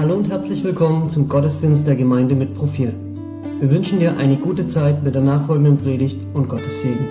Hallo und herzlich willkommen zum Gottesdienst der Gemeinde mit Profil. Wir wünschen dir eine gute Zeit mit der nachfolgenden Predigt und Gottes Segen.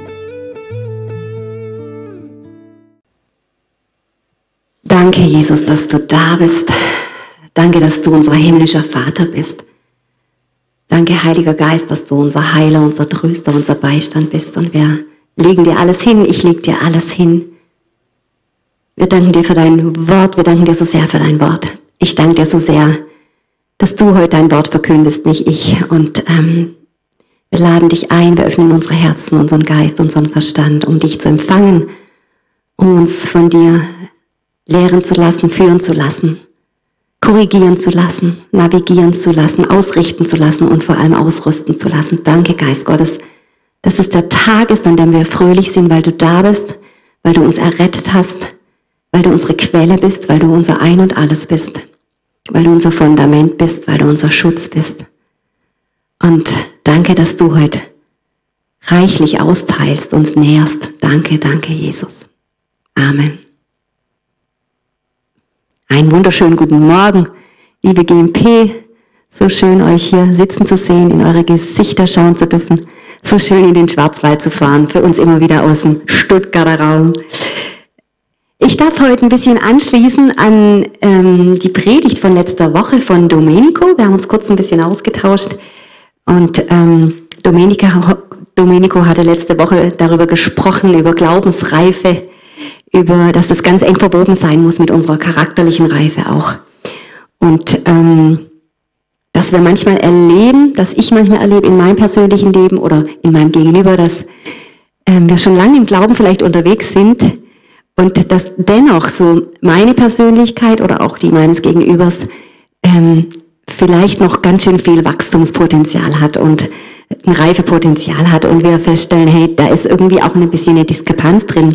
Danke, Jesus, dass du da bist. Danke, dass du unser himmlischer Vater bist. Danke, Heiliger Geist, dass du unser Heiler, unser Tröster, unser Beistand bist. Und wir legen dir alles hin, ich leg dir alles hin. Wir danken dir für dein Wort, wir danken dir so sehr für dein Wort. Ich danke dir so sehr, dass du heute dein Wort verkündest, nicht ich. Und wir laden dich ein, wir öffnen unsere Herzen, unseren Geist, unseren Verstand, um dich zu empfangen, um uns von dir lehren zu lassen, führen zu lassen, korrigieren zu lassen, navigieren zu lassen, ausrichten zu lassen und vor allem ausrüsten zu lassen. Danke, Geist Gottes, dass es der Tag ist, an dem wir fröhlich sind, weil du da bist, weil du uns errettet hast, weil du unsere Quelle bist, weil du unser Ein und Alles bist, weil du unser Fundament bist, weil du unser Schutz bist. Und danke, dass du heute reichlich austeilst, uns nährst. Danke, danke, Jesus. Amen. Einen wunderschönen guten Morgen, liebe GMP. So schön, euch hier sitzen zu sehen, in eure Gesichter schauen zu dürfen. So schön, in den Schwarzwald zu fahren, für uns immer wieder aus dem Stuttgarter Raum. Ich darf heute ein bisschen anschließen an die Predigt von letzter Woche von Domenico. Wir haben uns kurz ein bisschen ausgetauscht und Domenico hatte letzte Woche darüber gesprochen, über Glaubensreife, über, dass das ganz eng verwoben sein muss mit unserer charakterlichen Reife auch. Und dass wir manchmal erleben, dass ich manchmal erlebe in meinem persönlichen Leben oder in meinem Gegenüber, dass wir schon lange im Glauben vielleicht unterwegs sind und dass dennoch so meine Persönlichkeit oder auch die meines Gegenübers vielleicht noch ganz schön viel Wachstumspotenzial hat und ein Reifepotenzial hat und wir feststellen, hey, da ist irgendwie auch ein bisschen eine Diskrepanz drin.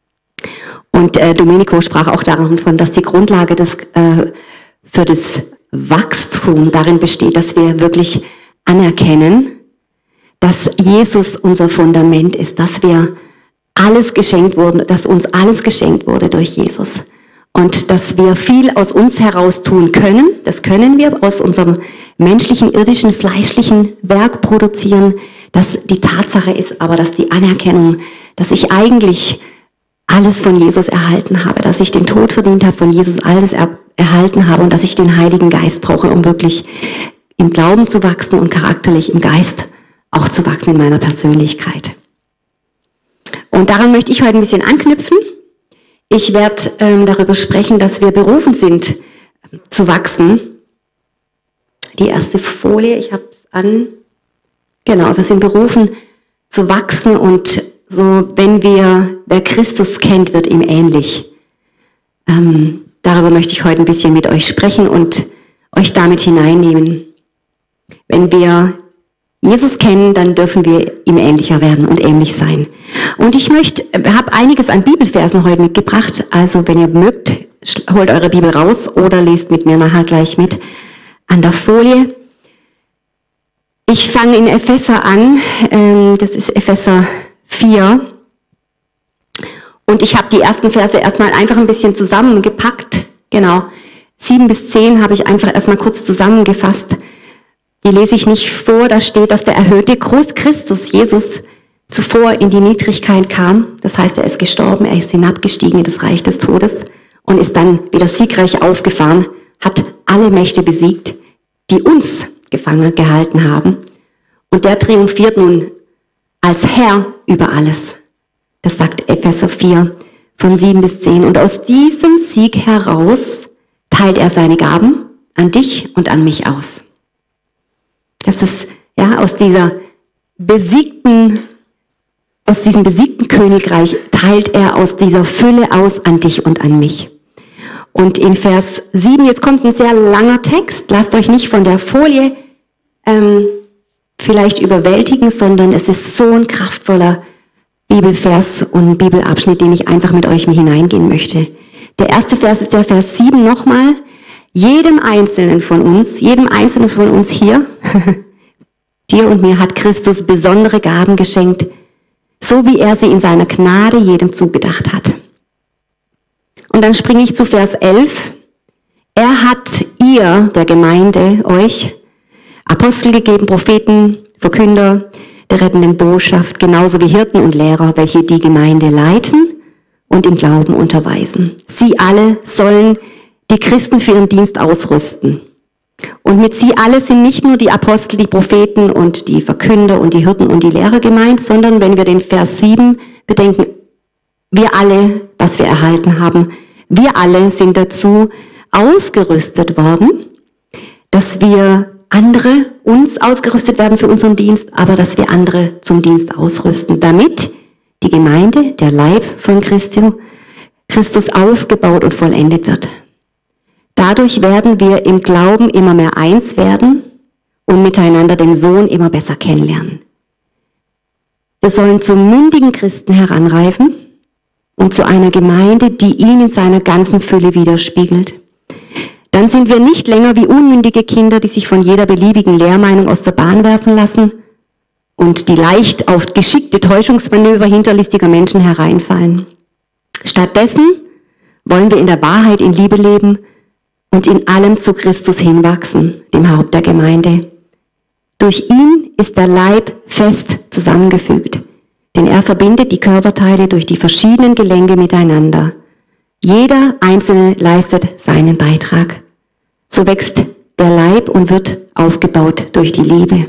Und Domenico sprach auch davon, dass die Grundlage für das Wachstum darin besteht, dass wir wirklich anerkennen, dass Jesus unser Fundament ist, dass wir alles geschenkt wurden, dass uns alles geschenkt wurde durch Jesus. Und dass wir viel aus uns heraus tun können, das können wir aus unserem menschlichen, irdischen, fleischlichen Werk produzieren. Dass die Tatsache ist aber, dass die Anerkennung, dass ich eigentlich alles von Jesus erhalten habe, dass ich den Tod verdient habe, von Jesus alles erhalten habe und dass ich den Heiligen Geist brauche, um wirklich im Glauben zu wachsen und charakterlich im Geist auch zu wachsen in meiner Persönlichkeit. Und daran möchte ich heute ein bisschen anknüpfen. Ich werde darüber sprechen, dass wir berufen sind, zu wachsen. Die erste Folie, ich habe es an. Genau, wir sind berufen zu wachsen und so, wer Christus kennt, wird ihm ähnlich. Darüber möchte ich heute ein bisschen mit euch sprechen und euch damit hineinnehmen. Wenn wir Jesus kennen, dann dürfen wir ihm ähnlicher werden und ähnlich sein. Und ich habe einiges an Bibelversen heute mitgebracht. Also wenn ihr mögt, holt eure Bibel raus oder lest mit mir nachher gleich mit an der Folie. Ich fange in Epheser an. Das ist Epheser 4. Und ich habe die ersten Verse erstmal einfach ein bisschen zusammengepackt. Genau. 7 bis 10 habe ich einfach erstmal kurz zusammengefasst. Die lese ich nicht vor, da steht, dass der erhöhte Christus, Jesus, zuvor in die Niedrigkeit kam. Das heißt, er ist gestorben, er ist hinabgestiegen in das Reich des Todes und ist dann wieder siegreich aufgefahren, hat alle Mächte besiegt, die uns gefangen gehalten haben. Und der triumphiert nun als Herr über alles. Das sagt Epheser 4 von 7 bis 10. Und aus diesem Sieg heraus teilt er seine Gaben an dich und an mich aus. Das ist, ja, aus diesem besiegten Königreich teilt er aus dieser Fülle aus an dich und an mich. Und in Vers 7, jetzt kommt ein sehr langer Text, lasst euch nicht von der Folie vielleicht überwältigen, sondern es ist so ein kraftvoller Bibelvers und Bibelabschnitt, den ich einfach mit euch hineingehen möchte. Der erste Vers ist der Vers 7 nochmal. Jedem Einzelnen von uns hier, dir und mir, hat Christus besondere Gaben geschenkt, so wie er sie in seiner Gnade jedem zugedacht hat. Und dann springe ich zu Vers 11. Er hat ihr, der Gemeinde, euch Apostel gegeben, Propheten, Verkünder der rettenden Botschaft, genauso wie Hirten und Lehrer, welche die Gemeinde leiten und im Glauben unterweisen. Sie alle sollen die Christen für ihren Dienst ausrüsten. Und mit sie alle sind nicht nur die Apostel, die Propheten und die Verkünder und die Hirten und die Lehrer gemeint, sondern wenn wir den Vers 7 bedenken, wir alle, was wir erhalten haben, wir alle sind dazu ausgerüstet worden, dass wir andere uns ausgerüstet werden für unseren Dienst, aber dass wir andere zum Dienst ausrüsten, damit die Gemeinde, der Leib von Christus aufgebaut und vollendet wird. Dadurch werden wir im Glauben immer mehr eins werden und miteinander den Sohn immer besser kennenlernen. Wir sollen zu mündigen Christen heranreifen und zu einer Gemeinde, die ihn in seiner ganzen Fülle widerspiegelt. Dann sind wir nicht länger wie unmündige Kinder, die sich von jeder beliebigen Lehrmeinung aus der Bahn werfen lassen und die leicht auf geschickte Täuschungsmanöver hinterlistiger Menschen hereinfallen. Stattdessen wollen wir in der Wahrheit in Liebe leben und in allem zu Christus hinwachsen, dem Haupt der Gemeinde. Durch ihn ist der Leib fest zusammengefügt, denn er verbindet die Körperteile durch die verschiedenen Gelenke miteinander. Jeder Einzelne leistet seinen Beitrag. So wächst der Leib und wird aufgebaut durch die Liebe.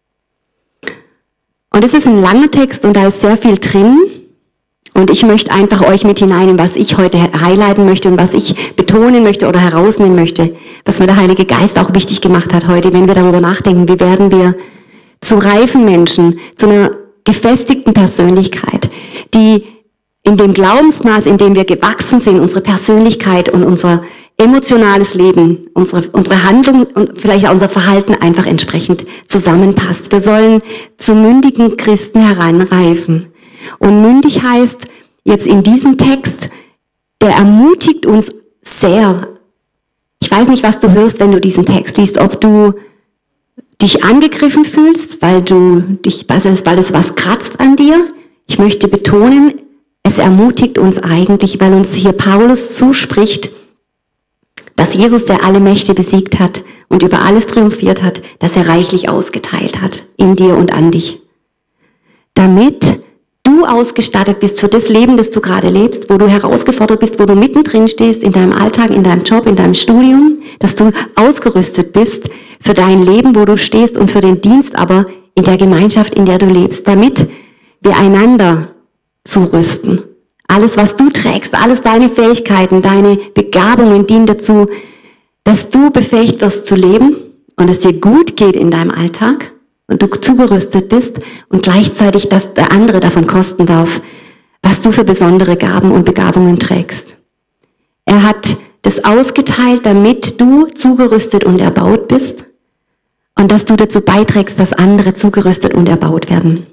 Und es ist ein langer Text und da ist sehr viel drin. Und ich möchte einfach euch mit hineinnehmen, was ich heute highlighten möchte und was ich betonen möchte oder herausnehmen möchte, was mir der Heilige Geist auch wichtig gemacht hat heute, wenn wir darüber nachdenken, wie werden wir zu reifen Menschen, zu einer gefestigten Persönlichkeit, die in dem Glaubensmaß, in dem wir gewachsen sind, unsere Persönlichkeit und unser emotionales Leben, unsere Handlung und vielleicht auch unser Verhalten einfach entsprechend zusammenpasst. Wir sollen zu mündigen Christen heranreifen. Und mündig heißt jetzt in diesem Text, der ermutigt uns sehr. Ich weiß nicht, was du hörst, wenn du diesen Text liest, ob du dich angegriffen fühlst, weil es was kratzt an dir. Ich möchte betonen, es ermutigt uns eigentlich, weil uns hier Paulus zuspricht, dass Jesus, der alle Mächte besiegt hat und über alles triumphiert hat, dass er reichlich ausgeteilt hat in dir und an dich. Damit du ausgestattet bist für das Leben, das du gerade lebst, wo du herausgefordert bist, wo du mittendrin stehst, in deinem Alltag, in deinem Job, in deinem Studium, dass du ausgerüstet bist für dein Leben, wo du stehst und für den Dienst, aber in der Gemeinschaft, in der du lebst, damit wir einander zurüsten. Alles, was du trägst, alles deine Fähigkeiten, deine Begabungen dienen dazu, dass du befähigt wirst zu leben und es dir gut geht in deinem Alltag und du zugerüstet bist und gleichzeitig, dass der andere davon kosten darf, was du für besondere Gaben und Begabungen trägst. Er hat das ausgeteilt, damit du zugerüstet und erbaut bist und dass du dazu beiträgst, dass andere zugerüstet und erbaut werden.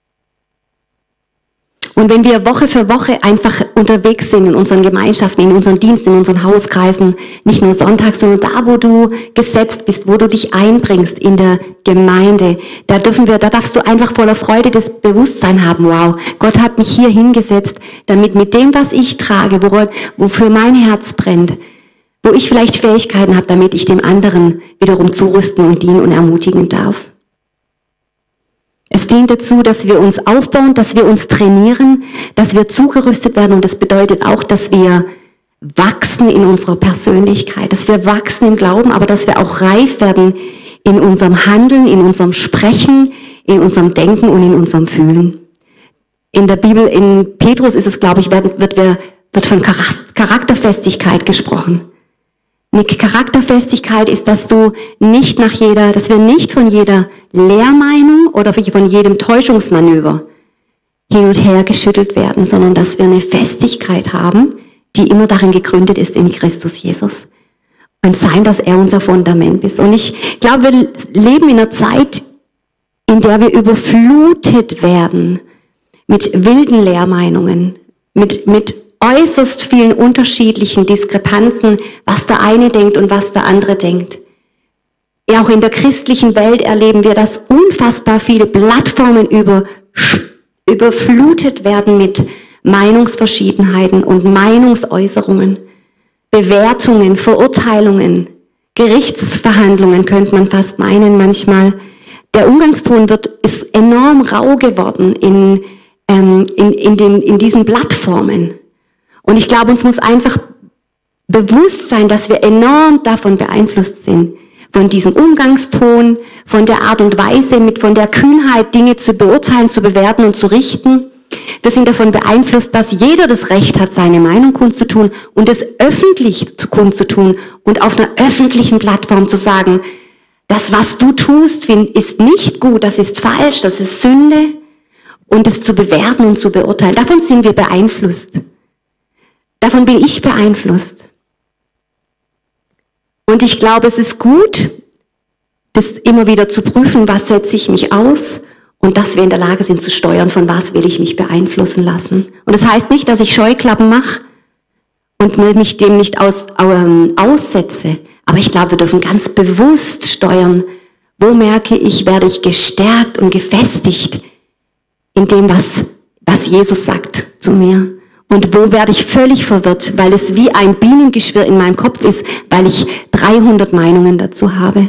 Und wenn wir Woche für Woche einfach unterwegs sind in unseren Gemeinschaften, in unseren Diensten, in unseren Hauskreisen, nicht nur sonntags, sondern da, wo du gesetzt bist, wo du dich einbringst in der Gemeinde, da darfst du einfach voller Freude das Bewusstsein haben, wow, Gott hat mich hier hingesetzt, damit mit dem, was ich trage, wofür mein Herz brennt, wo ich vielleicht Fähigkeiten habe, damit ich dem anderen wiederum zurüsten und dienen und ermutigen darf. Es dient dazu, dass wir uns aufbauen, dass wir uns trainieren, dass wir zugerüstet werden und das bedeutet auch, dass wir wachsen in unserer Persönlichkeit, dass wir wachsen im Glauben, aber dass wir auch reif werden in unserem Handeln, in unserem Sprechen, in unserem Denken und in unserem Fühlen. In der Bibel, in Petrus ist es, glaube ich, wird von Charakterfestigkeit gesprochen. Eine Charakterfestigkeit ist, dass wir nicht von jeder Lehrmeinung oder von jedem Täuschungsmanöver hin und her geschüttelt werden, sondern dass wir eine Festigkeit haben, die immer darin gegründet ist in Christus Jesus. Und sein, dass er unser Fundament ist. Und ich glaube, wir leben in einer Zeit, in der wir überflutet werden mit wilden Lehrmeinungen, mit äußerst vielen unterschiedlichen Diskrepanzen, was der eine denkt und was der andere denkt. Ja, auch in der christlichen Welt erleben wir, dass unfassbar viele Plattformen überflutet werden mit Meinungsverschiedenheiten und Meinungsäußerungen, Bewertungen, Verurteilungen, Gerichtsverhandlungen, könnte man fast meinen manchmal. Der Umgangston ist enorm rau geworden in diesen Plattformen. Und ich glaube, uns muss einfach bewusst sein, dass wir enorm davon beeinflusst sind. Von diesem Umgangston, von der Art und Weise, von der Kühnheit, Dinge zu beurteilen, zu bewerten und zu richten. Wir sind davon beeinflusst, dass jeder das Recht hat, seine Meinung kundzutun und es öffentlich kundzutun und auf einer öffentlichen Plattform zu sagen, das, was du tust, ist nicht gut, das ist falsch, das ist Sünde, und es zu bewerten und zu beurteilen. Davon sind wir beeinflusst. Davon bin ich beeinflusst. Und ich glaube, es ist gut, das immer wieder zu prüfen, was setze ich mich aus, und dass wir in der Lage sind zu steuern, von was will ich mich beeinflussen lassen. Und das heißt nicht, dass ich Scheuklappen mache und mich dem nicht aussetze. Aber ich glaube, wir dürfen ganz bewusst steuern, wo merke ich, werde ich gestärkt und gefestigt in dem, was Jesus sagt zu mir. Und wo werde ich völlig verwirrt, weil es wie ein Bienengeschwirr in meinem Kopf ist, weil ich 300 Meinungen dazu habe.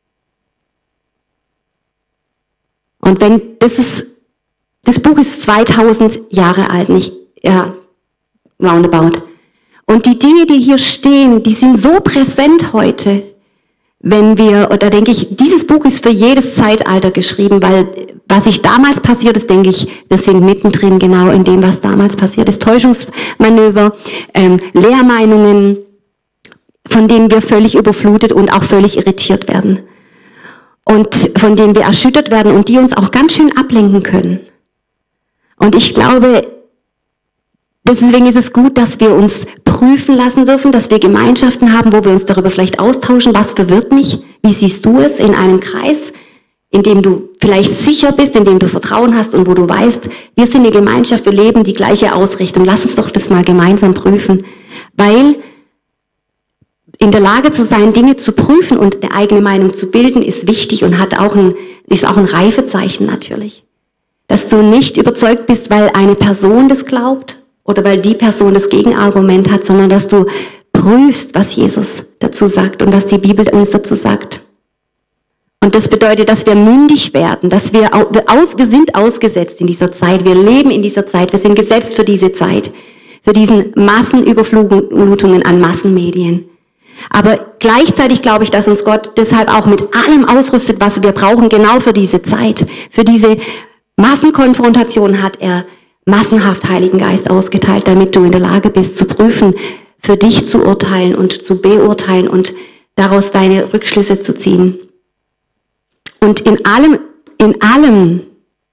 Und das Buch ist 2000 Jahre alt, roundabout. Und die Dinge, die hier stehen, die sind so präsent heute, da denke ich, dieses Buch ist für jedes Zeitalter geschrieben, weil was sich damals passiert ist, denke ich, wir sind mittendrin genau in dem, was damals passiert ist. Täuschungsmanöver, Lehrmeinungen, von denen wir völlig überflutet und auch völlig irritiert werden. Und von denen wir erschüttert werden und die uns auch ganz schön ablenken können. Und ich glaube, deswegen ist es gut, dass wir uns prüfen lassen dürfen, dass wir Gemeinschaften haben, wo wir uns darüber vielleicht austauschen, was verwirrt mich, wie siehst du es in einem Kreis, in dem du vielleicht sicher bist, in dem du Vertrauen hast und wo du weißt, wir sind eine Gemeinschaft, wir leben die gleiche Ausrichtung. Lass uns doch das mal gemeinsam prüfen, weil in der Lage zu sein, Dinge zu prüfen und eine eigene Meinung zu bilden, ist wichtig und ist auch ein Reifezeichen natürlich. Dass du nicht überzeugt bist, weil eine Person das glaubt oder weil die Person das Gegenargument hat, sondern dass du prüfst, was Jesus dazu sagt und was die Bibel uns dazu sagt. Und das bedeutet, dass wir mündig werden, dass wir sind ausgesetzt in dieser Zeit, wir leben in dieser Zeit, wir sind gesetzt für diese Zeit, für diesen Massenüberflutungen an Massenmedien. Aber gleichzeitig glaube ich, dass uns Gott deshalb auch mit allem ausrüstet, was wir brauchen, genau für diese Zeit. Für diese Massenkonfrontation hat er massenhaft Heiligen Geist ausgeteilt, damit du in der Lage bist, zu prüfen, für dich zu urteilen und zu beurteilen und daraus deine Rückschlüsse zu ziehen. Und in allem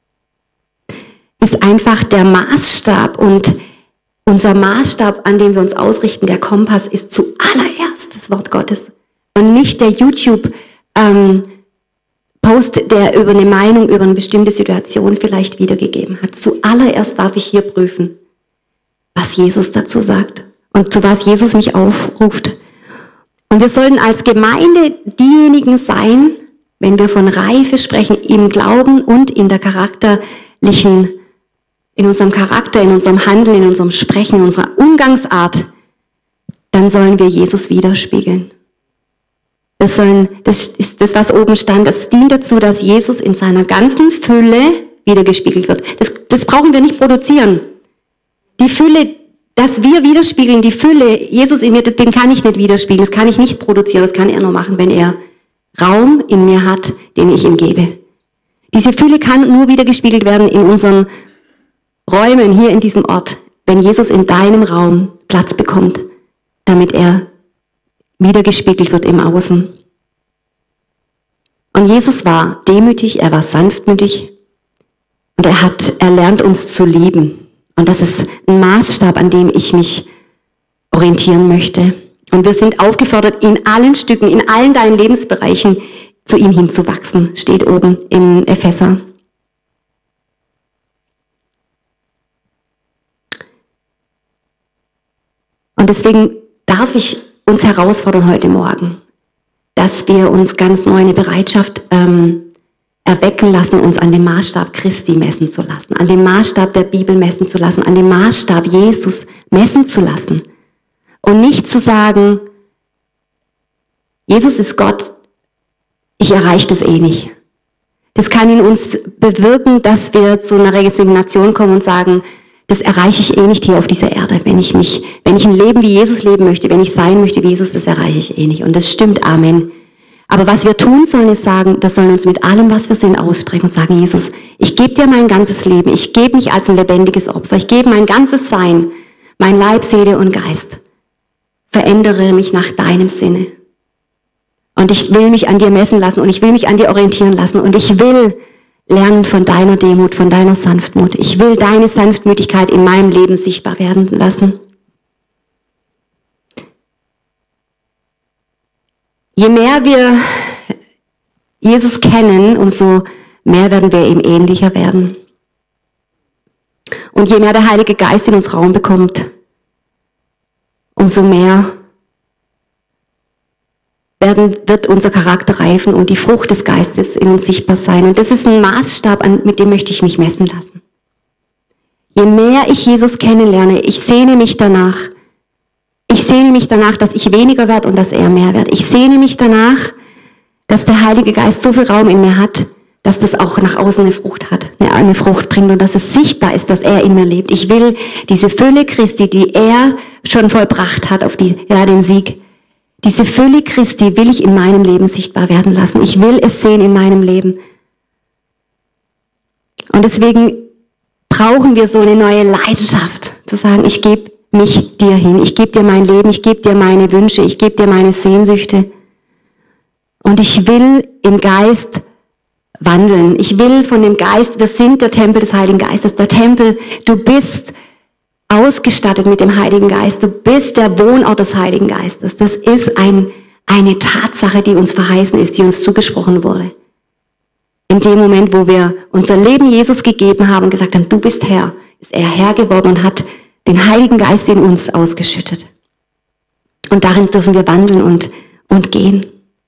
ist einfach der Maßstab und unser Maßstab, an dem wir uns ausrichten, der Kompass, ist zuallererst das Wort Gottes und nicht der YouTube-Post, der über eine Meinung, über eine bestimmte Situation vielleicht wiedergegeben hat. Zuallererst darf ich hier prüfen, was Jesus dazu sagt und zu was Jesus mich aufruft. Und wir sollten als Gemeinde diejenigen sein, wenn wir von Reife sprechen, im Glauben und in der in unserem Charakter, in unserem Handeln, in unserem Sprechen, in unserer Umgangsart, dann sollen wir Jesus widerspiegeln. Das ist das, was oben stand. Das dient dazu, dass Jesus in seiner ganzen Fülle wiedergespiegelt wird. Das brauchen wir nicht produzieren. Die Fülle, dass wir widerspiegeln, die Fülle, Jesus in mir, den kann ich nicht widerspiegeln, das kann ich nicht produzieren, das kann er nur machen, wenn er Raum in mir hat, den ich ihm gebe. Diese Fülle kann nur wiedergespiegelt werden in unseren Räumen hier in diesem Ort, wenn Jesus in deinem Raum Platz bekommt, damit er wiedergespiegelt wird im Außen. Und Jesus war demütig, er war sanftmütig und er lernt uns zu lieben. Und das ist ein Maßstab, an dem ich mich orientieren möchte. Und wir sind aufgefordert, in allen Stücken, in allen deinen Lebensbereichen zu ihm hinzuwachsen, steht oben im Epheser. Und deswegen darf ich uns herausfordern heute Morgen, dass wir uns ganz neu eine Bereitschaft erwecken lassen, uns an dem Maßstab Christi messen zu lassen, an dem Maßstab der Bibel messen zu lassen, an dem Maßstab Jesus messen zu lassen. Und nicht zu sagen, Jesus ist Gott, ich erreiche das eh nicht. Das kann in uns bewirken, dass wir zu einer Resignation kommen und sagen, das erreiche ich eh nicht hier auf dieser Erde. Wenn ich ein Leben wie Jesus leben möchte, wenn ich sein möchte wie Jesus, das erreiche ich eh nicht. Und das stimmt, Amen. Aber was wir tun sollen, ist sagen, das sollen uns mit allem, was wir sind, ausstrecken und sagen, Jesus, ich gebe dir mein ganzes Leben, ich gebe mich als ein lebendiges Opfer, ich gebe mein ganzes Sein, mein Leib, Seele und Geist. Verändere mich nach deinem Sinne. Und ich will mich an dir messen lassen und ich will mich an dir orientieren lassen und ich will lernen von deiner Demut, von deiner Sanftmut. Ich will deine Sanftmütigkeit in meinem Leben sichtbar werden lassen. Je mehr wir Jesus kennen, umso mehr werden wir ihm ähnlicher werden. Und je mehr der Heilige Geist in uns Raum bekommt, umso mehr wird unser Charakter reifen und die Frucht des Geistes in uns sichtbar sein. Und das ist ein Maßstab, mit dem möchte ich mich messen lassen. Je mehr ich Jesus kennenlerne, ich sehne mich danach, dass ich weniger werde und dass er mehr wird. Ich sehne mich danach, dass der Heilige Geist so viel Raum in mir hat, dass das auch nach außen eine Frucht hat, eine Frucht bringt und dass es sichtbar ist, dass er in mir lebt. Ich will diese Fülle Christi, die er schon vollbracht hat, den Sieg, diese Fülle Christi will ich in meinem Leben sichtbar werden lassen. Ich will es sehen in meinem Leben. Und deswegen brauchen wir so eine neue Leidenschaft, zu sagen, ich gebe mich dir hin, ich gebe dir mein Leben, ich gebe dir meine Wünsche, ich gebe dir meine Sehnsüchte. Und ich will im Geist wandeln. Ich will von dem Geist, wir sind der Tempel des Heiligen Geistes, der Tempel, du bist ausgestattet mit dem Heiligen Geist. Du bist der Wohnort des Heiligen Geistes. Das ist eine Tatsache, die uns verheißen ist, die uns zugesprochen wurde. In dem Moment, wo wir unser Leben Jesus gegeben haben und gesagt haben, du bist Herr, ist er Herr geworden und hat den Heiligen Geist in uns ausgeschüttet. Und darin dürfen wir wandeln und gehen.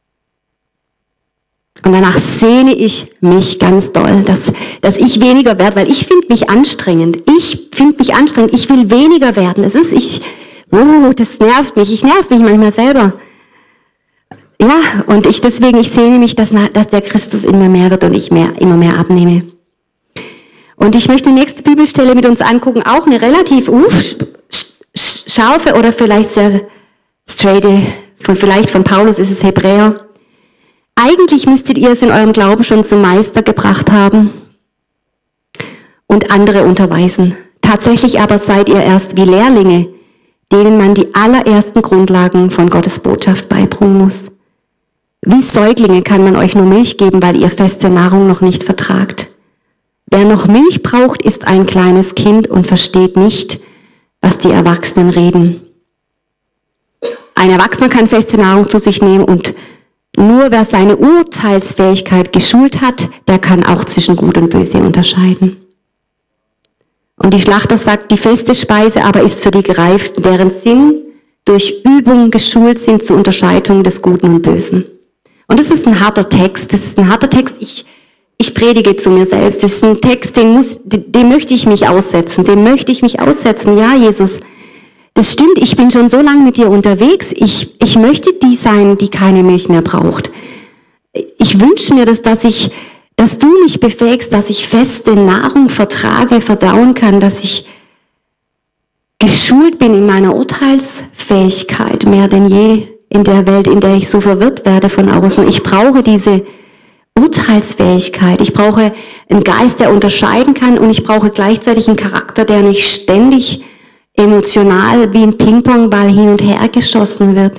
Und danach sehne ich mich ganz doll, dass ich weniger werde, weil ich finde mich anstrengend. Ich will weniger werden. Das nervt mich. Ich nerv mich manchmal selber. Ja, und ich sehne mich, dass der Christus in mir mehr wird und ich immer mehr abnehme. Und ich möchte die nächste Bibelstelle mit uns angucken, auch eine relativ scharfe oder vielleicht sehr straighte, vielleicht von Paulus ist es Hebräer. Eigentlich müsstet ihr es in eurem Glauben schon zum Meister gebracht haben und andere unterweisen. Tatsächlich aber seid ihr erst wie Lehrlinge, denen man die allerersten Grundlagen von Gottes Botschaft beibringen muss. Wie Säuglinge kann man euch nur Milch geben, weil ihr feste Nahrung noch nicht vertragt. Wer noch Milch braucht, ist ein kleines Kind und versteht nicht, was die Erwachsenen reden. Ein Erwachsener kann feste Nahrung zu sich nehmen und nur wer seine Urteilsfähigkeit geschult hat, der kann auch zwischen Gut und Böse unterscheiden. Und die Schlachter sagt, die feste Speise aber ist für die Gereiften, deren Sinn durch Übung geschult sind zur Unterscheidung des Guten und Bösen. Und das ist ein harter Text. Ich predige zu mir selbst. Das ist ein Text, dem möchte ich mich aussetzen. Ja, Jesus, das stimmt, ich bin schon so lange mit dir unterwegs. Ich möchte die sein, die keine Milch mehr braucht. Ich wünsche mir, dass du mich befähigst, dass ich feste Nahrung vertrage, verdauen kann, dass ich geschult bin in meiner Urteilsfähigkeit, mehr denn je in der Welt, in der ich so verwirrt werde von außen. Ich brauche diese Urteilsfähigkeit. Ich brauche einen Geist, der unterscheiden kann und ich brauche gleichzeitig einen Charakter, der nicht ständig emotional wie ein Ping-Pong-Ball hin und her geschossen wird.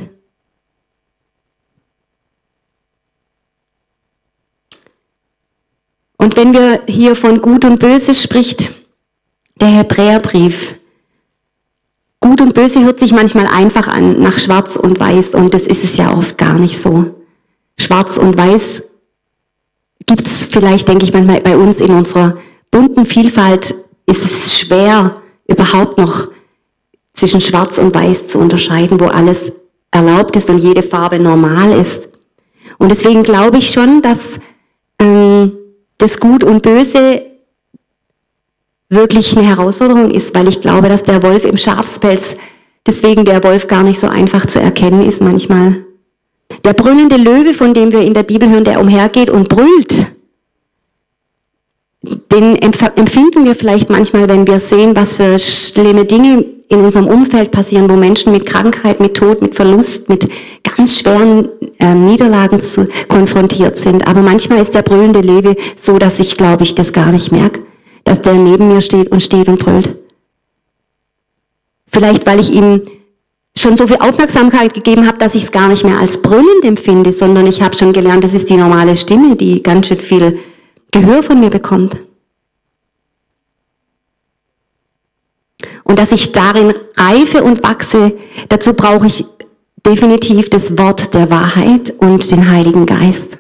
Und wenn wir hier von Gut und Böse spricht, der Hebräerbrief, Gut und Böse hört sich manchmal einfach an, nach Schwarz und Weiß, und das ist es ja oft gar nicht so. Schwarz und Weiß gibt es vielleicht, denke ich manchmal, bei uns in unserer bunten Vielfalt ist es schwer, überhaupt noch zwischen Schwarz und Weiß zu unterscheiden, wo alles erlaubt ist und jede Farbe normal ist. Und deswegen glaube ich schon, dass das Gut und Böse wirklich eine Herausforderung ist, weil ich glaube, dass der Wolf im Schafspelz, deswegen der Wolf gar nicht so einfach zu erkennen ist manchmal. Der brüllende Löwe, von dem wir in der Bibel hören, der umhergeht und brüllt, den empfinden wir vielleicht manchmal, wenn wir sehen, was für schlimme Dinge in unserem Umfeld passieren, wo Menschen mit Krankheit, mit Tod, mit Verlust, mit ganz schweren Niederlagen konfrontiert sind. Aber manchmal ist der brüllende Löwe so, dass ich, glaube ich, das gar nicht merke, dass der neben mir steht und brüllt. Vielleicht, weil ich ihm schon so viel Aufmerksamkeit gegeben habe, dass ich es gar nicht mehr als brüllend empfinde, sondern ich habe schon gelernt, das ist die normale Stimme, die ganz schön viel Gehör von mir bekommt. Und dass ich darin reife und wachse, dazu brauche ich definitiv das Wort der Wahrheit und den Heiligen Geist.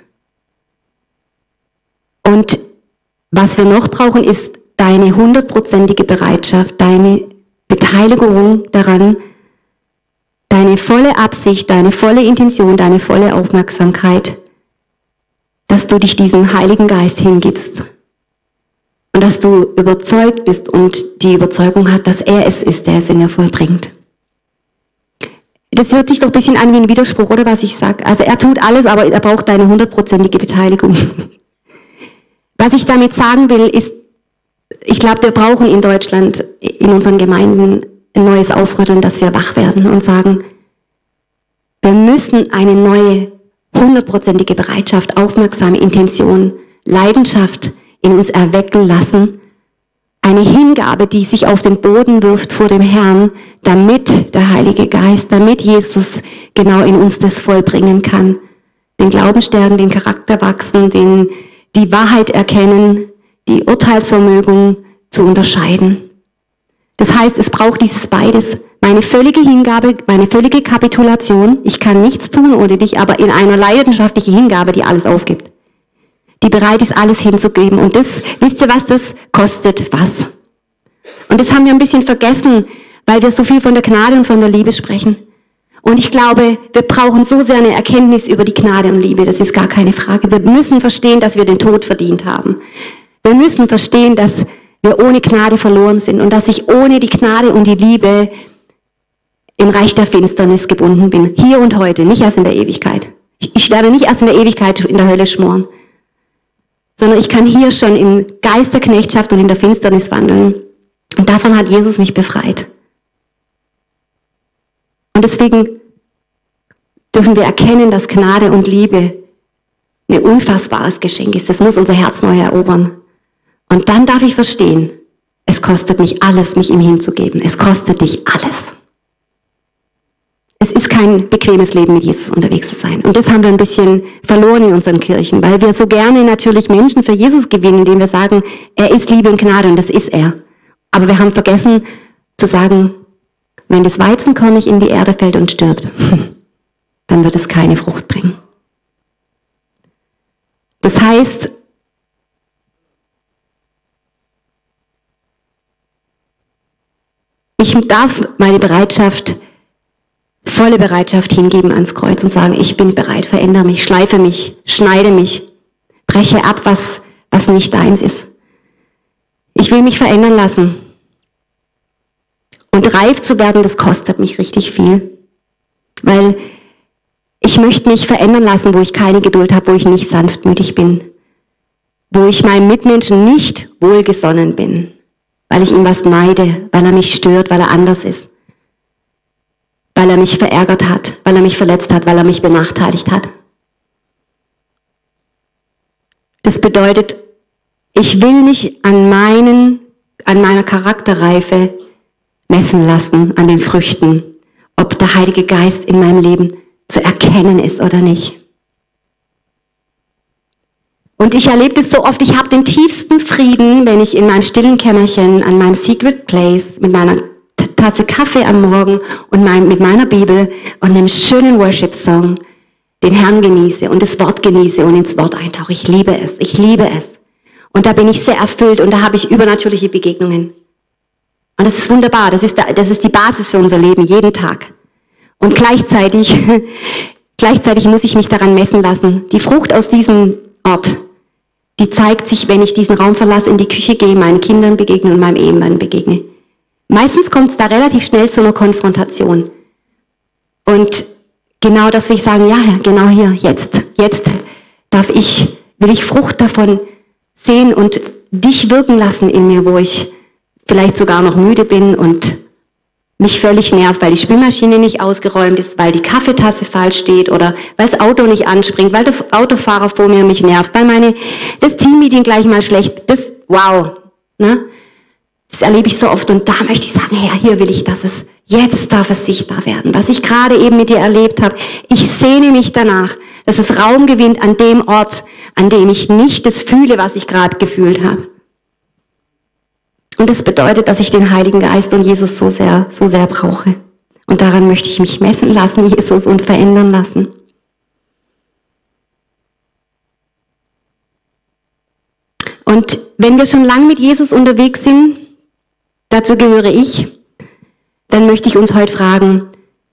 Und was wir noch brauchen, ist deine 100%ige Bereitschaft, deine Beteiligung daran, deine volle Absicht, deine volle Intention, deine volle Aufmerksamkeit, dass du dich diesem Heiligen Geist hingibst und dass du überzeugt bist und die Überzeugung hat, dass er es ist, der es in dir vollbringt. Das hört sich doch ein bisschen an wie ein Widerspruch, oder was ich sage? Also er tut alles, aber er braucht deine 100%ige Beteiligung. Was ich damit sagen will, ist, ich glaube, wir brauchen in Deutschland, in unseren Gemeinden, ein neues Aufrütteln, dass wir wach werden und sagen, wir müssen eine neue 100%ige Bereitschaft, aufmerksame Intention, Leidenschaft in uns erwecken lassen. Eine Hingabe, die sich auf den Boden wirft vor dem Herrn, damit der Heilige Geist, damit Jesus genau in uns das vollbringen kann. Den Glauben stärken, den Charakter wachsen, die Wahrheit erkennen, die Urteilsvermögen zu unterscheiden. Das heißt, es braucht dieses beides. Meine völlige Hingabe, meine völlige Kapitulation. Ich kann nichts tun ohne dich, aber in einer leidenschaftlichen Hingabe, die alles aufgibt. Die bereit ist, alles hinzugeben. Und das, wisst ihr was, das kostet was. Und das haben wir ein bisschen vergessen, weil wir so viel von der Gnade und von der Liebe sprechen. Und ich glaube, wir brauchen so sehr eine Erkenntnis über die Gnade und Liebe. Das ist gar keine Frage. Wir müssen verstehen, dass wir den Tod verdient haben. Wir müssen verstehen, dass wir ohne Gnade verloren sind und dass ich ohne die Gnade und die Liebe im Reich der Finsternis gebunden bin. Hier und heute, nicht erst in der Ewigkeit. Ich werde nicht erst in der Ewigkeit in der Hölle schmoren, sondern ich kann hier schon im Geist der Knechtschaft und in der Finsternis wandeln. Und davon hat Jesus mich befreit. Und deswegen dürfen wir erkennen, dass Gnade und Liebe ein unfassbares Geschenk ist. Das muss unser Herz neu erobern. Und dann darf ich verstehen, es kostet mich alles, mich ihm hinzugeben. Es kostet dich alles. Es ist kein bequemes Leben, mit Jesus unterwegs zu sein. Und das haben wir ein bisschen verloren in unseren Kirchen, weil wir so gerne natürlich Menschen für Jesus gewinnen, indem wir sagen, er ist Liebe und Gnade und das ist er. Aber wir haben vergessen zu sagen, wenn das Weizenkorn nicht in die Erde fällt und stirbt, dann wird es keine Frucht bringen. Das heißt, ich darf meine Bereitschaft, volle Bereitschaft hingeben ans Kreuz und sagen, ich bin bereit, verändere mich, schleife mich, schneide mich, breche ab, was nicht deins ist. Ich will mich verändern lassen. Und reif zu werden, das kostet mich richtig viel. Weil ich möchte mich verändern lassen, wo ich keine Geduld habe, wo ich nicht sanftmütig bin. Wo ich meinem Mitmenschen nicht wohlgesonnen bin. Weil ich ihm was neide, weil er mich stört, weil er anders ist. Weil er mich verärgert hat, weil er mich verletzt hat, weil er mich benachteiligt hat. Das bedeutet, ich will mich an meiner Charakterreife messen lassen, an den Früchten, ob der Heilige Geist in meinem Leben zu erkennen ist oder nicht. Und ich erlebe das so oft, ich habe den tiefsten Frieden, wenn ich in meinem stillen Kämmerchen, an meinem Secret Place, mit meiner Tasse Kaffee am Morgen und mit meiner Bibel und einem schönen Worship-Song den Herrn genieße und das Wort genieße und ins Wort eintauche. Ich liebe es, ich liebe es. Und da bin ich sehr erfüllt und da habe ich übernatürliche Begegnungen. Und das ist wunderbar, das ist die Basis für unser Leben, jeden Tag. Und gleichzeitig muss ich mich daran messen lassen. Die Frucht aus diesem Ort, die zeigt sich, wenn ich diesen Raum verlasse, in die Küche gehe, meinen Kindern begegne und meinem Ehemann begegne. Meistens kommt es da relativ schnell zu einer Konfrontation. Und genau das will ich sagen, ja Herr, genau hier, jetzt will ich Frucht davon sehen und dich wirken lassen in mir, wo ich vielleicht sogar noch müde bin und mich völlig nervt, weil die Spülmaschine nicht ausgeräumt ist, weil die Kaffeetasse falsch steht oder weil das Auto nicht anspringt, weil der Autofahrer vor mir mich nervt, weil das Teammeeting gleich mal schlecht, wow, ne? Das erlebe ich so oft und da möchte ich sagen, Herr, hier will ich, jetzt darf es sichtbar werden, was ich gerade eben mit dir erlebt habe. Ich sehne mich danach, dass es Raum gewinnt an dem Ort, an dem ich nicht das fühle, was ich gerade gefühlt habe. Und das bedeutet, dass ich den Heiligen Geist und Jesus so sehr brauche. Und daran möchte ich mich messen lassen, Jesus, und verändern lassen. Und wenn wir schon lang mit Jesus unterwegs sind, dazu gehöre ich, dann möchte ich uns heute fragen,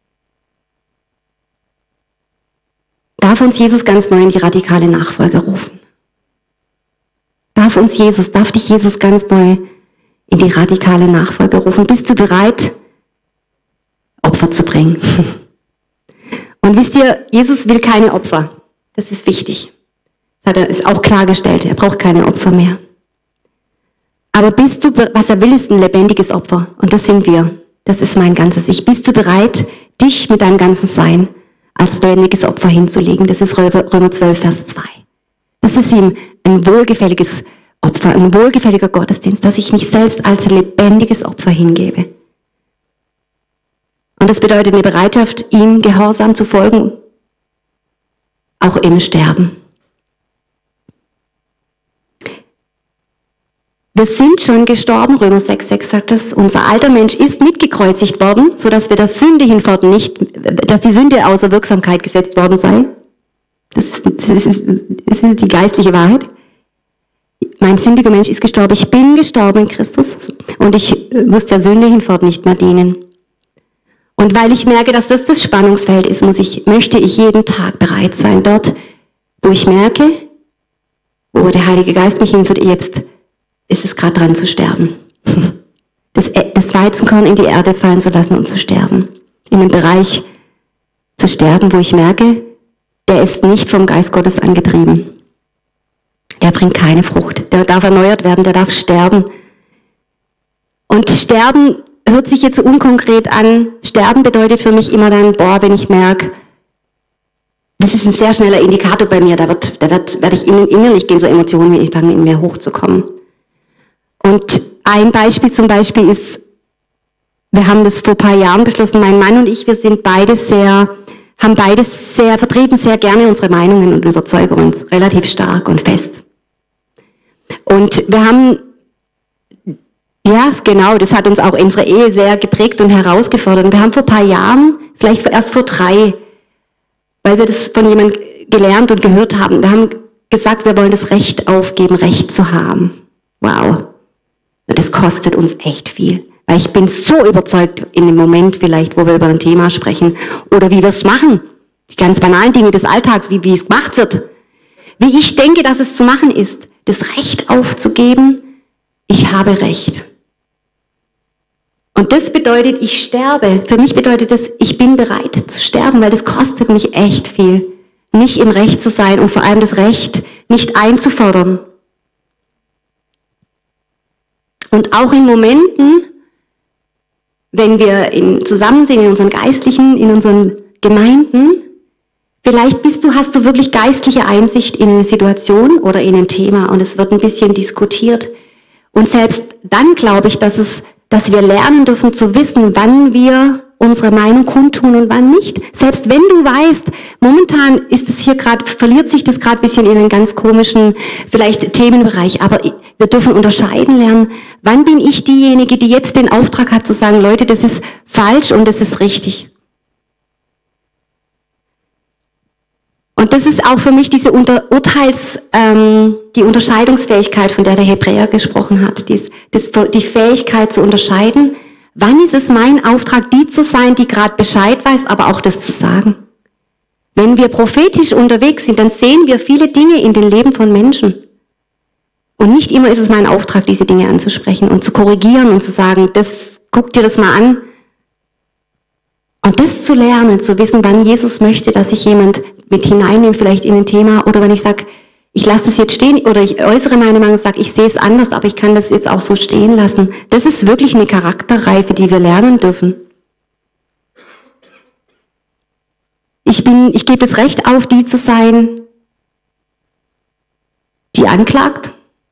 darf uns Jesus ganz neu in die radikale Nachfolge rufen? Darf dich Jesus ganz neu in die radikale Nachfolge rufen? Bist du bereit, Opfer zu bringen? Und wisst ihr, Jesus will keine Opfer. Das ist wichtig. Das hat er ist auch klargestellt. Er braucht keine Opfer mehr. Aber was er will, ist ein lebendiges Opfer. Und das sind wir. Das ist mein ganzes Ich. Bist du bereit, dich mit deinem ganzen Sein als lebendiges Opfer hinzulegen? Das ist Römer 12, Vers 2. Das ist ihm ein wohlgefälliges Opfer, ein wohlgefälliger Gottesdienst, dass ich mich selbst als lebendiges Opfer hingebe. Und das bedeutet eine Bereitschaft, ihm gehorsam zu folgen, auch im Sterben. Wir sind schon gestorben, Römer 6,6 sagt das, unser alter Mensch ist mitgekreuzigt worden, sodass wir der Sünde hinfort dass die Sünde außer Wirksamkeit gesetzt worden sei. Das ist die geistliche Wahrheit. Mein sündiger Mensch ist gestorben, ich bin gestorben in Christus und ich muss der Sünde hinfort nicht mehr dienen. Und weil ich merke, dass das Spannungsfeld ist, möchte ich jeden Tag bereit sein, dort, wo ich merke, wo der Heilige Geist mich hinführt, jetzt ist es gerade dran zu sterben. Das Weizenkorn in die Erde fallen zu lassen und zu sterben. In einem Bereich zu sterben, wo ich merke, der ist nicht vom Geist Gottes angetrieben. Der bringt keine Frucht. Der darf erneuert werden, der darf sterben. Und sterben hört sich jetzt unkonkret an. Sterben bedeutet für mich immer dann, wenn ich merke, das ist ein sehr schneller Indikator bei mir, da werde ich innerlich gehen, so Emotionen fangen in mir hochzukommen. Und ein Beispiel zum Beispiel ist, wir haben das vor ein paar Jahren beschlossen, mein Mann und ich, wir sind vertreten sehr gerne unsere Meinungen und Überzeugungen relativ stark und fest. Und wir haben, ja genau, das hat uns auch unsere Ehe sehr geprägt und herausgefordert. Und wir haben vor ein paar Jahren, vielleicht erst vor 3, weil wir das von jemandem gelernt und gehört haben, wir haben gesagt, wir wollen das Recht aufgeben, Recht zu haben. Wow. Und das kostet uns echt viel. Weil ich bin so überzeugt in dem Moment vielleicht, wo wir über ein Thema sprechen oder wie wir es machen. Die ganz banalen Dinge des Alltags, wie es gemacht wird. Wie ich denke, dass es zu machen ist. Das Recht aufzugeben, ich habe Recht. Und das bedeutet, ich sterbe. Für mich bedeutet das, ich bin bereit zu sterben, weil das kostet mich echt viel. Nicht im Recht zu sein und vor allem das Recht nicht einzufordern. Und auch in Momenten, wenn wir zusammen sind in unseren Geistlichen, in unseren Gemeinden, vielleicht hast du wirklich geistliche Einsicht in eine Situation oder in ein Thema und es wird ein bisschen diskutiert. Und selbst dann glaube ich, dass wir lernen dürfen zu wissen, wann wir unsere Meinung kundtun und wann nicht. Selbst wenn du weißt, momentan verliert sich das gerade ein bisschen in einen ganz komischen, vielleicht Themenbereich, aber wir dürfen unterscheiden lernen, wann bin ich diejenige, die jetzt den Auftrag hat zu sagen, Leute, das ist falsch und das ist richtig. Und das ist auch für mich diese die Unterscheidungsfähigkeit, von der der Hebräer gesprochen hat, die Fähigkeit zu unterscheiden, wann ist es mein Auftrag, die zu sein, die gerade Bescheid weiß, aber auch das zu sagen. Wenn wir prophetisch unterwegs sind, dann sehen wir viele Dinge in den Leben von Menschen. Und nicht immer ist es mein Auftrag, diese Dinge anzusprechen und zu korrigieren und zu sagen, guck dir das mal an. Und das zu lernen, zu wissen, wann Jesus möchte, dass ich jemand mit hineinnehme, vielleicht in ein Thema, oder wenn ich sage, ich lasse es jetzt stehen, oder ich äußere meine Meinung und sage, ich sehe es anders, aber ich kann das jetzt auch so stehen lassen. Das ist wirklich eine Charakterreife, die wir lernen dürfen. Ich gebe das Recht auf, die zu sein, die anklagt.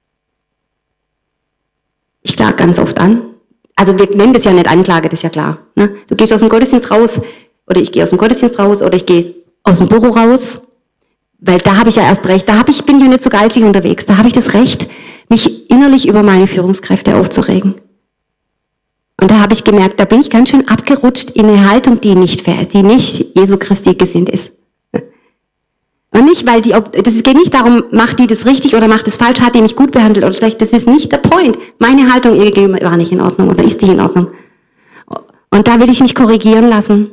Ich klage ganz oft an. Also wir nennen das ja nicht Anklage, das ist ja klar. Ne? Du gehst aus dem Gottesdienst raus, oder ich gehe aus dem Gottesdienst raus, oder ich gehe aus dem Büro raus, weil da habe ich ja erst recht, bin ich ja nicht so geistig unterwegs, da habe ich das Recht, mich innerlich über meine Führungskräfte aufzuregen. Und da habe ich gemerkt, da bin ich ganz schön abgerutscht in eine Haltung, die nicht fair ist, die nicht Jesu Christi gesinnt ist. Und nicht, weil das geht nicht darum, macht die das richtig oder macht das falsch, hat die mich gut behandelt oder schlecht, das ist nicht der Point. Meine Haltung ihr gegenüber war nicht in Ordnung oder ist nicht in Ordnung. Und da will ich mich korrigieren lassen.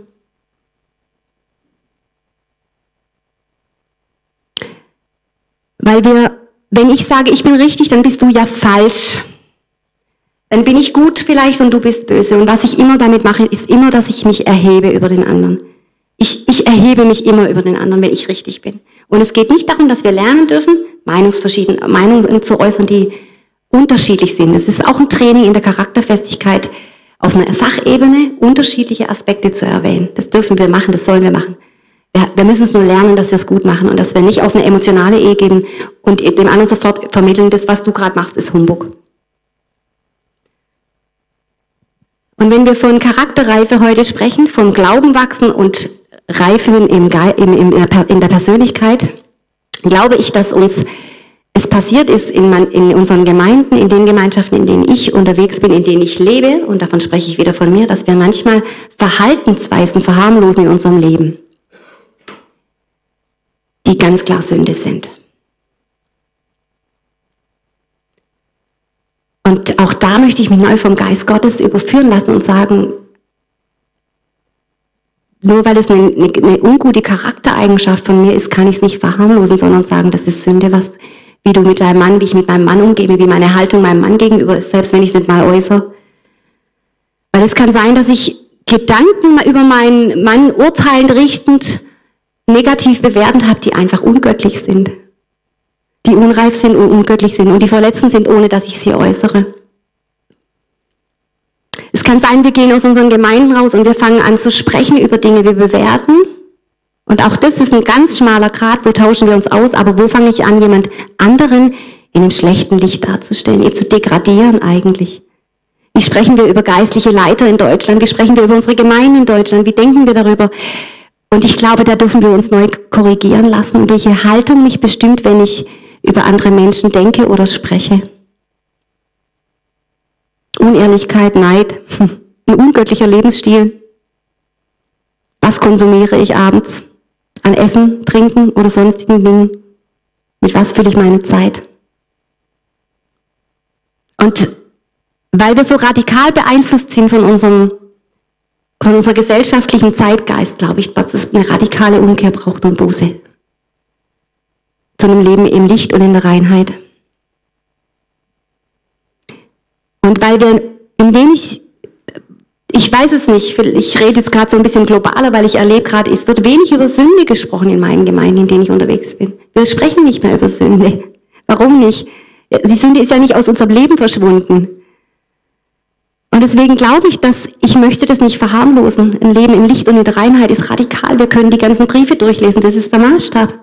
Weil wenn ich sage, ich bin richtig, dann bist du ja falsch. Dann bin ich gut vielleicht und du bist böse. Und was ich immer damit mache, ist immer, dass ich mich erhebe über den anderen. Ich erhebe mich immer über den anderen, wenn ich richtig bin. Und es geht nicht darum, dass wir lernen dürfen, Meinungen zu äußern, die unterschiedlich sind. Es ist auch ein Training in der Charakterfestigkeit, auf einer Sachebene unterschiedliche Aspekte zu erwähnen. Das dürfen wir machen, das sollen wir machen. Wir müssen es nur lernen, dass wir es gut machen und dass wir nicht auf eine emotionale Ehe gehen und dem anderen sofort vermitteln, das, was du gerade machst, ist Humbug. Und wenn wir von Charakterreife heute sprechen, vom Glauben wachsen und Reifen in der Persönlichkeit, glaube ich, dass es passiert ist in unseren Gemeinden, in den Gemeinschaften, in denen ich unterwegs bin, in denen ich lebe, und davon spreche ich wieder von mir, dass wir manchmal Verhaltensweisen verharmlosen in unserem Leben, die ganz klar Sünde sind. Und auch da möchte ich mich neu vom Geist Gottes überführen lassen und sagen, nur weil es eine ungute Charaktereigenschaft von mir ist, kann ich es nicht verharmlosen, sondern sagen, das ist Sünde, wie du mit deinem Mann, wie ich mit meinem Mann umgehe, wie meine Haltung meinem Mann gegenüber ist, selbst wenn ich es nicht mal äußere. Weil es kann sein, dass ich Gedanken über meinen Mann urteilend, richtend, negativ bewertend habe, die einfach ungöttlich sind. Die unreif sind und ungöttlich sind und die verletzend sind, ohne dass ich sie äußere. Es kann sein, wir gehen aus unseren Gemeinden raus und wir fangen an zu sprechen über Dinge, wir bewerten. Und auch das ist ein ganz schmaler Grat, wo tauschen wir uns aus, aber wo fange ich an, jemand anderen in einem schlechten Licht darzustellen, ihn zu degradieren eigentlich. Wie sprechen wir über geistliche Leiter in Deutschland? Wie sprechen wir über unsere Gemeinden in Deutschland? Wie denken wir darüber? Und ich glaube, da dürfen wir uns neu korrigieren lassen, welche Haltung mich bestimmt, wenn ich über andere Menschen denke oder spreche. Unehrlichkeit, Neid, ein ungöttlicher Lebensstil. Was konsumiere ich abends an Essen, Trinken oder sonstigen Dingen? Mit was fülle ich meine Zeit? Und weil wir so radikal beeinflusst sind von unserem gesellschaftlichen Zeitgeist, glaube ich, dass es eine radikale Umkehr braucht und Buße. Zu einem Leben im Licht und in der Reinheit. Und weil wir ich weiß es nicht, ich rede jetzt gerade so ein bisschen globaler, weil ich erlebe gerade, es wird wenig über Sünde gesprochen in meinen Gemeinden, in denen ich unterwegs bin. Wir sprechen nicht mehr über Sünde. Warum nicht? Die Sünde ist ja nicht aus unserem Leben verschwunden. Und deswegen glaube ich möchte das nicht verharmlosen. Ein Leben im Licht und in der Reinheit ist radikal. Wir können die ganzen Briefe durchlesen, das ist der Maßstab.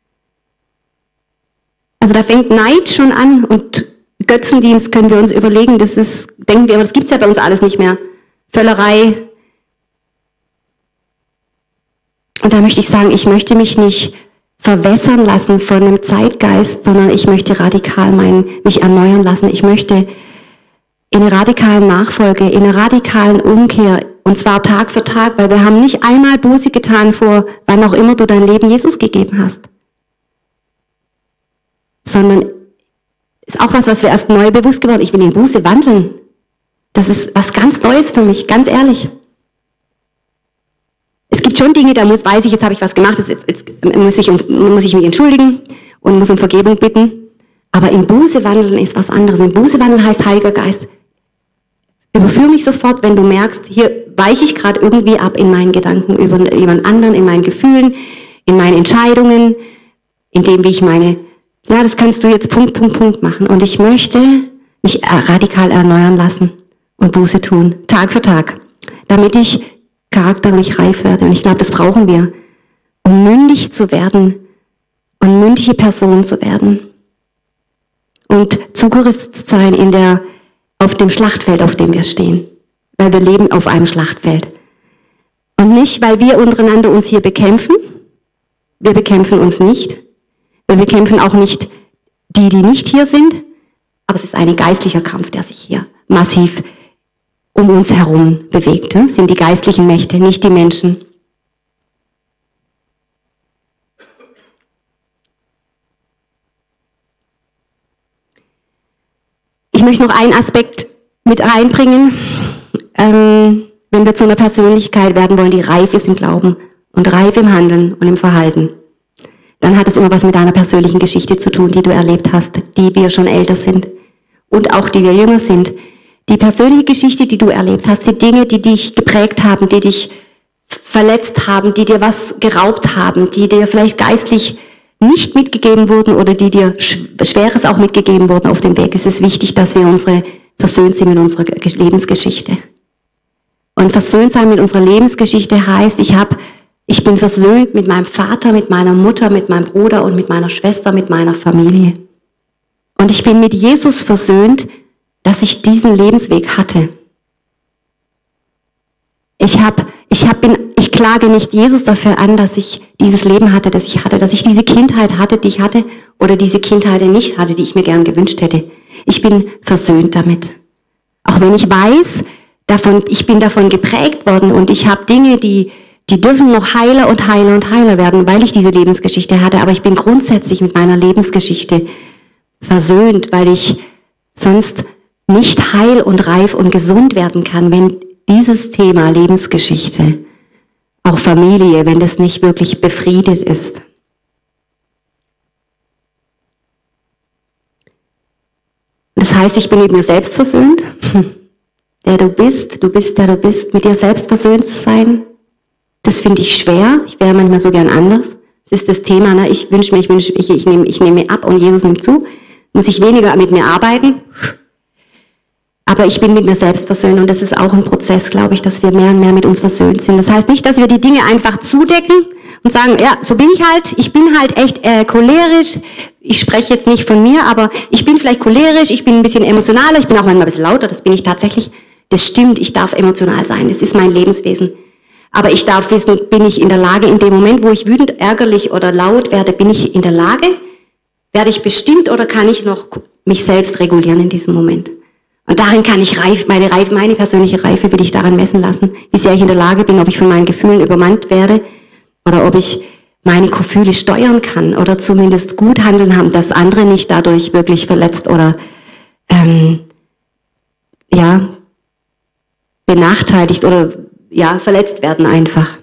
Also da fängt Neid schon an und Götzendienst können wir uns überlegen, denken wir, aber das gibt's ja bei uns alles nicht mehr. Völlerei. Und da möchte ich sagen, ich möchte mich nicht verwässern lassen von einem Zeitgeist, sondern ich möchte radikal mich erneuern lassen. Ich möchte in einer radikalen Nachfolge, in einer radikalen Umkehr, und zwar Tag für Tag, weil wir haben nicht einmal Buße getan vor, wann auch immer du dein Leben Jesus gegeben hast. Sondern ist auch was wir erst neu bewusst geworden. Ich will in Buße wandeln. Das ist was ganz Neues für mich, ganz ehrlich. Es gibt schon Dinge, weiß ich, jetzt habe ich was gemacht, jetzt muss ich mich entschuldigen und muss um Vergebung bitten. Aber in Buße wandeln ist was anderes. In Buße wandeln heißt, Heiliger Geist, Überführ mich sofort, wenn du merkst, hier weiche ich gerade irgendwie ab in meinen Gedanken über jemand anderen, in meinen Gefühlen, in meinen Entscheidungen, in dem, wie ich das kannst du jetzt Punkt machen. Und ich möchte mich radikal erneuern lassen und Buße tun, Tag für Tag, damit ich charakterlich reif werde. Und ich glaube, das brauchen wir, um mündig zu werden und mündige Personen zu werden. Und zugerüstet zu sein auf dem Schlachtfeld, auf dem wir stehen. Weil wir leben auf einem Schlachtfeld. Und nicht, weil wir untereinander uns hier bekämpfen. Wir bekämpfen uns nicht. Wir bekämpfen auch nicht die nicht hier sind. Aber es ist ein geistlicher Kampf, der sich hier massiv um uns herum bewegt. Das sind die geistlichen Mächte, nicht die Menschen. Ich möchte noch einen Aspekt mit reinbringen, wenn wir zu einer Persönlichkeit werden wollen, die reif ist im Glauben und reif im Handeln und im Verhalten. Dann hat es immer was mit deiner persönlichen Geschichte zu tun, die du erlebt hast, die wir schon älter sind und auch die wir jünger sind. Die persönliche Geschichte, die du erlebt hast, die Dinge, die dich geprägt haben, die dich verletzt haben, die dir was geraubt haben, die dir vielleicht geistlich nicht mitgegeben wurden oder die dir Schweres auch mitgegeben wurden auf dem Weg, ist es wichtig, dass wir versöhnt sind mit unserer Lebensgeschichte. Und versöhnt sein mit unserer Lebensgeschichte heißt, ich bin versöhnt mit meinem Vater, mit meiner Mutter, mit meinem Bruder und mit meiner Schwester, mit meiner Familie. Und ich bin mit Jesus versöhnt, dass ich diesen Lebensweg hatte. Ich klage nicht Jesus dafür an, dass ich dieses Leben hatte, das ich hatte, dass ich diese Kindheit hatte, die ich hatte, oder diese Kindheit nicht hatte, die ich mir gern gewünscht hätte. Ich bin versöhnt damit. Auch wenn ich weiß, ich bin davon geprägt worden und ich habe Dinge, die dürfen noch heiler und heiler und heiler werden, weil ich diese Lebensgeschichte hatte, aber ich bin grundsätzlich mit meiner Lebensgeschichte versöhnt, weil ich sonst nicht heil und reif und gesund werden kann, wenn dieses Thema Lebensgeschichte, auch Familie, wenn das nicht wirklich befriedet ist. Das heißt, ich bin mit mir selbst versöhnt, der du bist, der du bist, mit dir selbst versöhnt zu sein. Das finde ich schwer, ich wäre manchmal so gern anders. Das ist das Thema, ne? Ich nehme mir ab und Jesus nimmt zu, muss ich weniger mit mir arbeiten. Aber ich bin mit mir selbst versöhnt und das ist auch ein Prozess, glaube ich, dass wir mehr und mehr mit uns versöhnt sind. Das heißt nicht, dass wir die Dinge einfach zudecken und sagen, ja, so bin ich bin halt echt cholerisch. Ich spreche jetzt nicht von mir, aber ich bin vielleicht cholerisch, ich bin ein bisschen emotionaler, ich bin auch manchmal ein bisschen lauter, das bin ich tatsächlich. Das stimmt, ich darf emotional sein, das ist mein Lebenswesen. Aber ich darf wissen, bin ich in der Lage, in dem Moment, wo ich wütend, ärgerlich oder laut werde, bin ich in der Lage, werde ich bestimmt oder kann ich noch mich selbst regulieren in diesem Moment? Und darin kann ich meine persönliche Reife will ich daran messen lassen, wie sehr ich in der Lage bin, ob ich von meinen Gefühlen übermannt werde oder ob ich meine Gefühle steuern kann oder zumindest gut handeln haben, dass andere nicht dadurch wirklich verletzt oder benachteiligt oder verletzt werden einfach.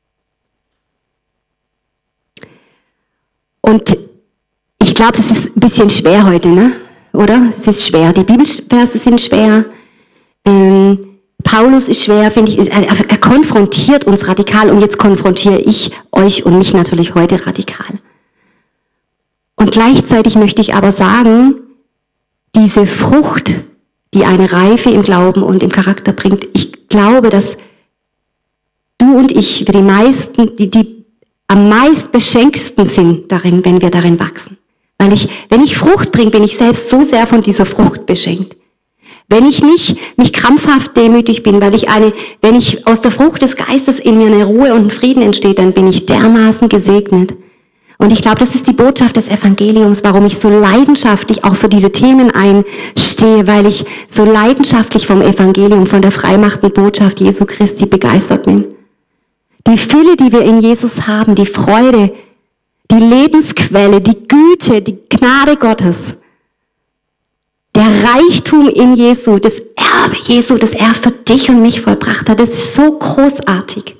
Und ich glaube, das ist ein bisschen schwer heute, ne? Oder? Es ist schwer. Die Bibelverse sind schwer. Paulus ist schwer, finde ich. Er konfrontiert uns radikal und jetzt konfrontiere ich euch und mich natürlich heute radikal. Und gleichzeitig möchte ich aber sagen, diese Frucht, die eine Reife im Glauben und im Charakter bringt, ich glaube, dass du und ich, die meisten, die am meist beschenksten sind darin, wenn wir darin wachsen. Weil wenn ich Frucht bringe, bin ich selbst so sehr von dieser Frucht beschenkt. Wenn ich nicht mich krampfhaft demütig bin, wenn ich aus der Frucht des Geistes in mir eine Ruhe und ein Frieden entsteht, dann bin ich dermaßen gesegnet. Und ich glaube, das ist die Botschaft des Evangeliums, warum ich so leidenschaftlich auch für diese Themen einstehe, weil ich so leidenschaftlich vom Evangelium, von der freimachenden Botschaft Jesu Christi begeistert bin. Die Fülle, die wir in Jesus haben, die Freude, die Lebensquelle, die Güte, die Gnade Gottes, der Reichtum in Jesu, das Erbe Jesu, das er für dich und mich vollbracht hat, das ist so großartig.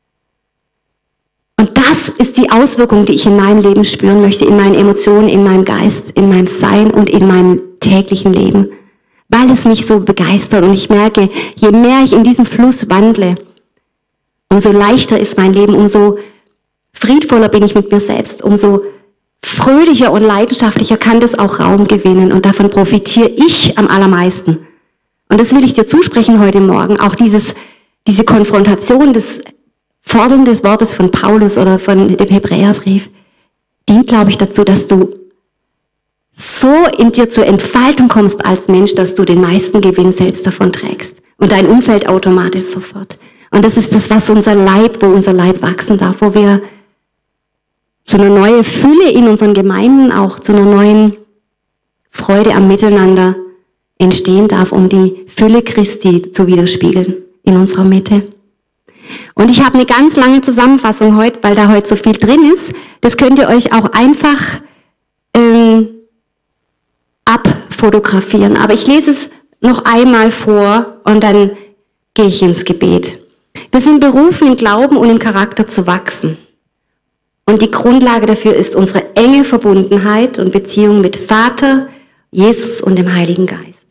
Und das ist die Auswirkung, die ich in meinem Leben spüren möchte, in meinen Emotionen, in meinem Geist, in meinem Sein und in meinem täglichen Leben. weil es mich so begeistert. Und ich merke, je mehr ich in diesem Fluss wandle, umso leichter ist mein Leben, umso friedvoller bin ich mit mir selbst, umso fröhlicher und leidenschaftlicher kann das auch Raum gewinnen. Und davon profitiere ich am allermeisten. Und das will ich dir zusprechen heute Morgen. Auch diese Konfrontation des Fordern des Wortes von Paulus oder von dem Hebräerbrief dient, glaube ich, dazu, dass du so in dir zur Entfaltung kommst als Mensch, dass du den meisten Gewinn selbst davon trägst. Und dein Umfeld automatisch sofort. Und das ist das, wo unser Leib wachsen darf, wo wir zu einer neuen Fülle in unseren Gemeinden, auch zu einer neuen Freude am Miteinander entstehen darf, um die Fülle Christi zu widerspiegeln in unserer Mitte. Und ich habe eine ganz lange Zusammenfassung heute, weil da heute so viel drin ist. Das könnt ihr euch auch einfach abfotografieren. Aber ich lese es noch einmal vor und dann gehe ich ins Gebet. Wir sind berufen, im Glauben und im Charakter zu wachsen. Und die Grundlage dafür ist unsere enge Verbundenheit und Beziehung mit Vater, Jesus und dem Heiligen Geist.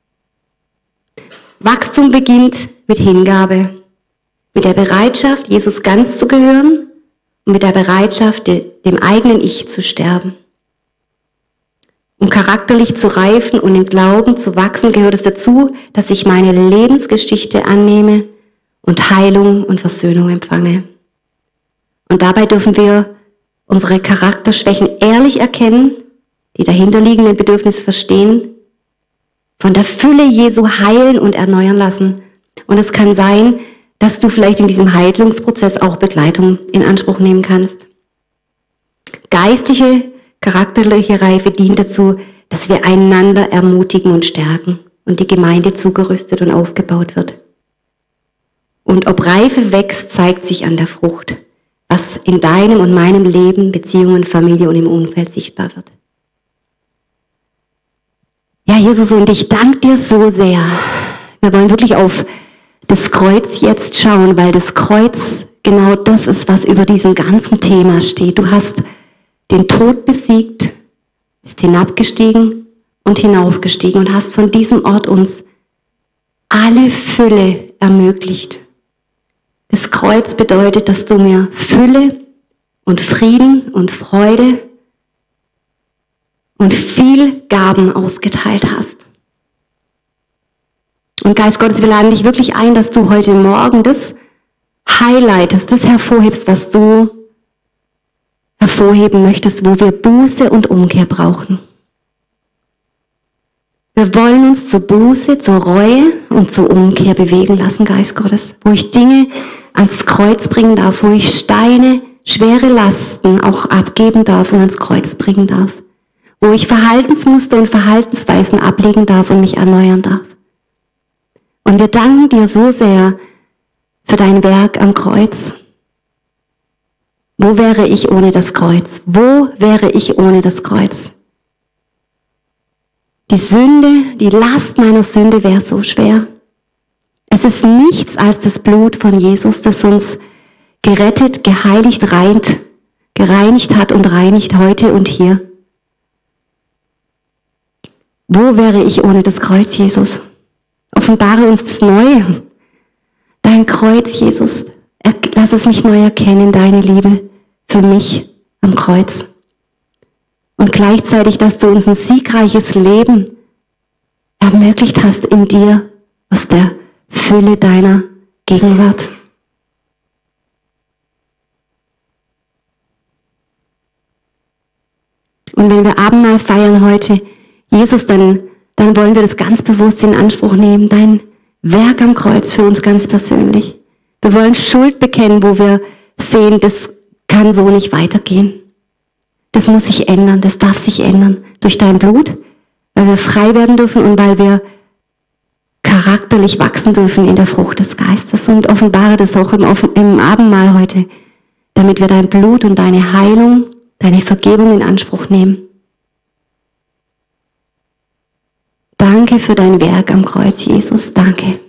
Wachstum beginnt mit Hingabe, mit der Bereitschaft, Jesus ganz zu gehören und mit der Bereitschaft, dem eigenen Ich zu sterben. Um charakterlich zu reifen und im Glauben zu wachsen, gehört es dazu, dass ich meine Lebensgeschichte annehme und Heilung und Versöhnung empfange. Und dabei dürfen wir unsere Charakterschwächen ehrlich erkennen, die dahinterliegenden Bedürfnisse verstehen, von der Fülle Jesu heilen und erneuern lassen. Und es kann sein, dass du vielleicht in diesem Heilungsprozess auch Begleitung in Anspruch nehmen kannst. Geistliche, charakterliche Reife dient dazu, dass wir einander ermutigen und stärken und die Gemeinde zugerüstet und aufgebaut wird. Und ob Reife wächst, zeigt sich an der Frucht, was in deinem und meinem Leben, Beziehungen, Familie und im Umfeld sichtbar wird. Ja, Jesus, und ich danke dir so sehr. Wir wollen wirklich auf das Kreuz jetzt schauen, weil das Kreuz genau das ist, was über diesem ganzen Thema steht. Du hast den Tod besiegt, bist hinabgestiegen und hinaufgestiegen und hast von diesem Ort uns alle Fülle ermöglicht. Das Kreuz bedeutet, dass du mir Fülle und Frieden und Freude und viel Gaben ausgeteilt hast. Und Geist Gottes, wir laden dich wirklich ein, dass du heute Morgen das highlightest, das hervorhebst, was du hervorheben möchtest, wo wir Buße und Umkehr brauchen. Wir wollen uns zur Buße, zur Reue und zur Umkehr bewegen lassen, Geist Gottes, wo ich Dinge ans Kreuz bringen darf, wo ich Steine, schwere Lasten auch abgeben darf und ans Kreuz bringen darf, wo ich Verhaltensmuster und Verhaltensweisen ablegen darf und mich erneuern darf. Und wir danken dir so sehr für dein Werk am Kreuz. Wo wäre ich ohne das Kreuz? Wo wäre ich ohne das Kreuz? Die Sünde, die Last meiner Sünde wäre so schwer. Es ist nichts als das Blut von Jesus, das uns gerettet, geheiligt, gereinigt hat und reinigt heute und hier. Wo wäre ich ohne das Kreuz, Jesus? Offenbare uns das Neue. Dein Kreuz, Jesus. Lass es mich neu erkennen, deine Liebe für mich am Kreuz. Und gleichzeitig, dass du uns ein siegreiches Leben ermöglicht hast in dir, aus der Fülle deiner Gegenwart. Und wenn wir Abendmahl feiern heute, Jesus, dann wollen wir das ganz bewusst in Anspruch nehmen, dein Werk am Kreuz für uns ganz persönlich. Wir wollen Schuld bekennen, wo wir sehen, das kann so nicht weitergehen. Das muss sich ändern, das darf sich ändern durch dein Blut, weil wir frei werden dürfen und weil wir charakterlich wachsen dürfen in der Frucht des Geistes. Und offenbare das auch im Abendmahl heute, damit wir dein Blut und deine Heilung, deine Vergebung in Anspruch nehmen. Danke für dein Werk am Kreuz, Jesus. Danke.